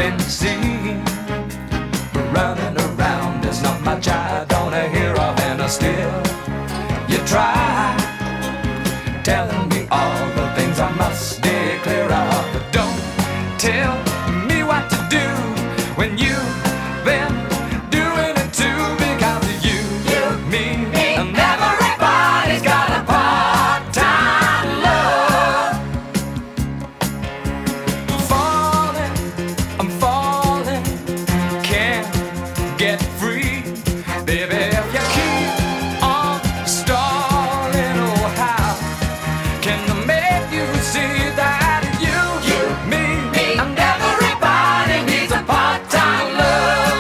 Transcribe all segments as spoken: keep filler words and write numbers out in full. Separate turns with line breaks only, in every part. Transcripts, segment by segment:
can see. But running around is not much I don't hear of, and still you try telling me all the things I must steer clear of. But don't tell me what to do when you've been doing it too, because of you, you, me, me, and everybody's got a part-time love. Falling, I'm falling, can't get free, baby. If you keep on stalling, oh how can I make you see that you, you, me, me, and everybody needs a part-time love.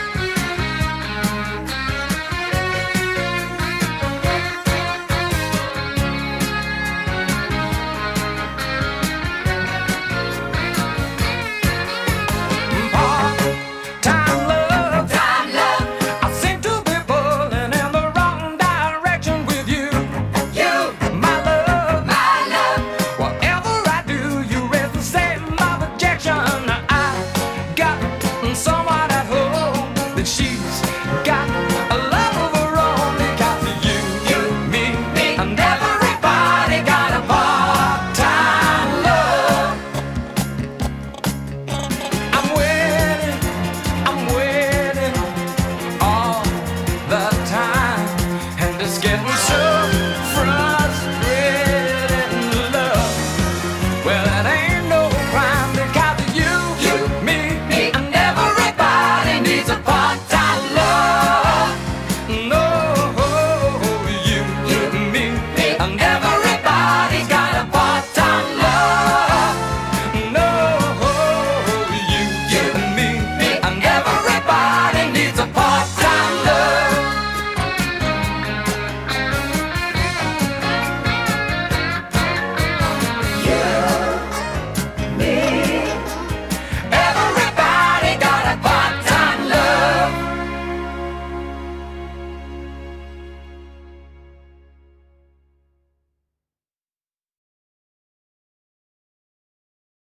Part-time love, time love. I seem to be pulling in the wrong direction with you. You, my love, my love. Whatever I do, you raise the same objection. I got someone at home that she's got a love of her own, because of you, you, me, me, and everybody got a part-time love. I'm waiting, I'm waiting all the time, and it's getting so frustrating, love. Well, it ain't